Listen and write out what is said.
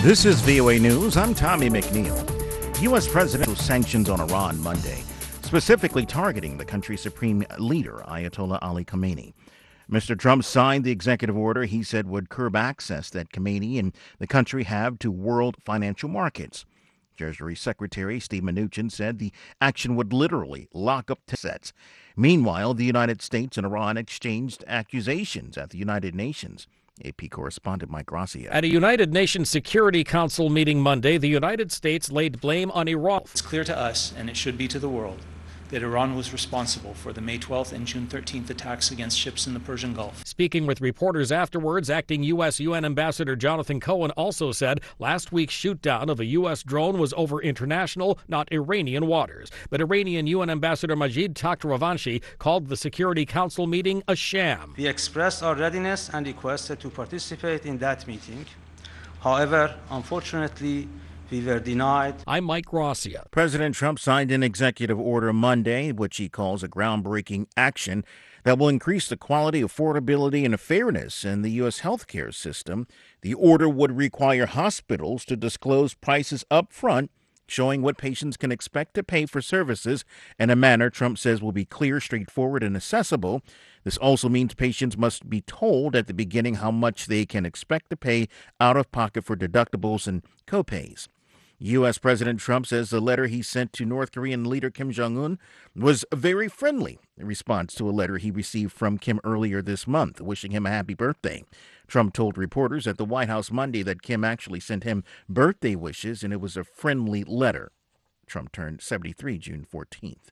This is VOA News. I'm Tommy McNeil. U.S. presidential sanctions on Iran Monday, specifically targeting the country's supreme leader, Ayatollah Ali Khamenei. Mr. Trump signed the executive order he said would curb access that Khamenei and the country have to world financial markets. Treasury Secretary Steve Mnuchin said the action would literally lock up assets. Meanwhile, the United States and Iran exchanged accusations at the United Nations. AP correspondent Mike Gracia. At a United Nations Security Council meeting Monday, the United States laid blame on Iran. It's clear to us, and it should be to the world, that Iran was responsible for the May 12th and June 13th attacks against ships in the Persian Gulf. Speaking with reporters afterwards, acting U.S. UN Ambassador Jonathan Cohen also said last week's shoot-down of a U.S. drone was over international, not Iranian waters. But Iranian UN Ambassador Majid Takhtravanshi called the Security Council meeting a sham. We expressed our readiness and requested to participate in that meeting. However, unfortunately, we were denied. I'm Mike Gracia. President Trump signed an executive order Monday, which he calls a groundbreaking action that will increase the quality, affordability, and fairness in the U.S. healthcare system. The order would require hospitals to disclose prices up front, showing what patients can expect to pay for services in a manner Trump says will be clear, straightforward, and accessible. This also means patients must be told at the beginning how much they can expect to pay out of pocket for deductibles and copays. U.S. President Trump says the letter he sent to North Korean leader Kim Jong-un was very friendly in response to a letter he received from Kim earlier this month, wishing him a happy birthday. Trump told reporters at the White House Monday that Kim actually sent him birthday wishes, and it was a friendly letter. Trump turned 73 June 14th.